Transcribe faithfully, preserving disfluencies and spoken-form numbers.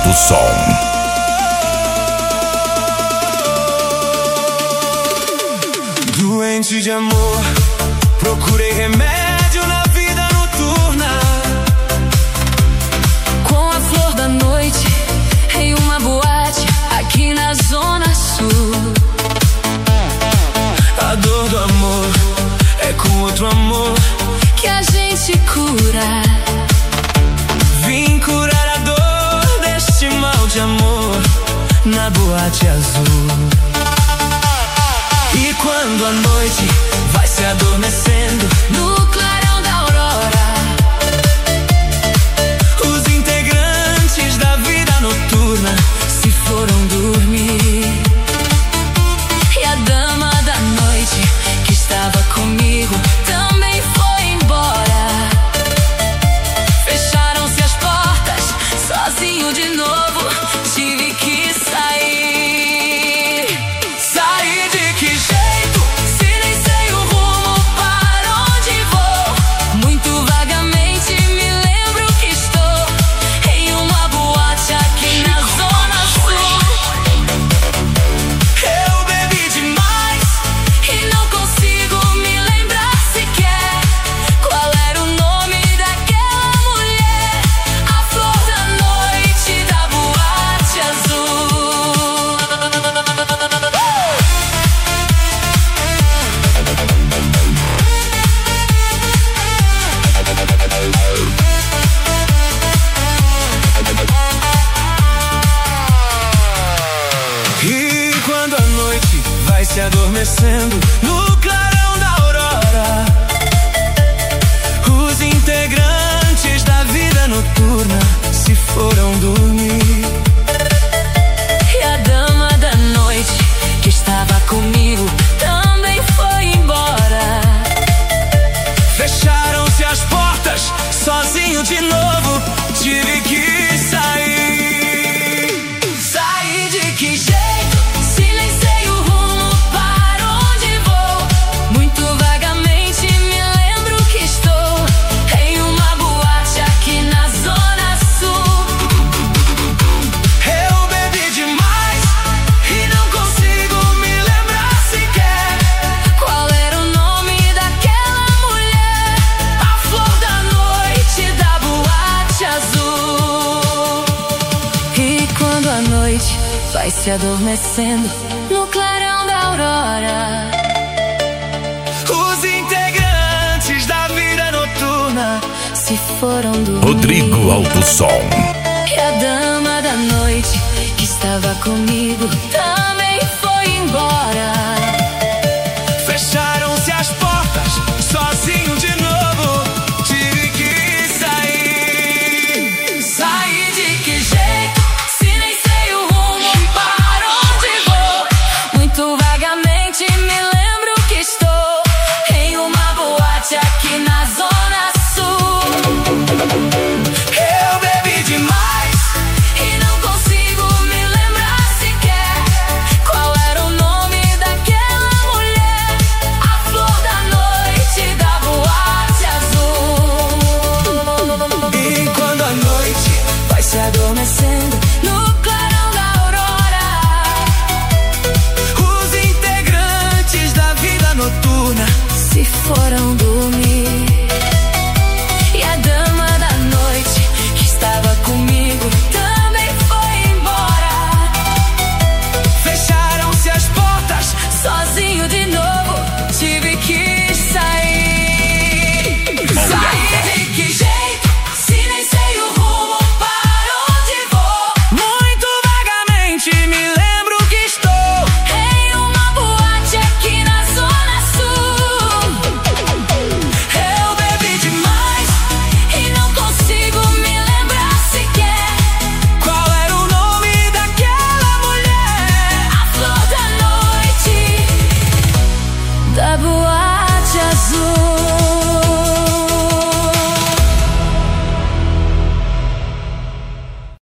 Alto Som. Doente de amor, procurei remédio na vida noturna. Com a flor da noite em uma boate aqui na Zona Sul. A dor do amor é com outro amor que a gente cura. Vim curar a dor deste mal de amor na boate azul. E quando a noite vai se adormecendo no clarão da aurora, os integrantes da vida noturna se foram dormir. E a dama da noite que estava comigo também foi embora. Fecharam-se as portas, sozinho de novo tive que sair. Sair de que jeito? Se nem sei o rumo para onde vou. Muito vagamente me lembro que estou em uma boate aqui na Zona Sul. Eu bebi demais E não consigo me lembrar sequer qual era o nome daquela mulher, a flor da noite da boate azul. E quando a noite vai se adormecendo no clarão da aurora, os integrantes da vida noturna se foram dormir. E a dama da noite que estava comigo também foi embora. Fecharam-se as portas, sozinho de novo tive que sair. Sair de que jeito? Se nem sei o rumo para onde vou. Muito vagamente me lembro que estou em uma boate aqui na Zona Sul. Eu bebi demais e não consigo me lembrar sequer Qual era o nome daquela mulher, a flor da noite da boate azul. E quando a noite vai se adormecendo no clarão da aurora, os integrantes da vida noturna se foram dormir. Rodrigo Alto Som. E a dama da noite que estava comigo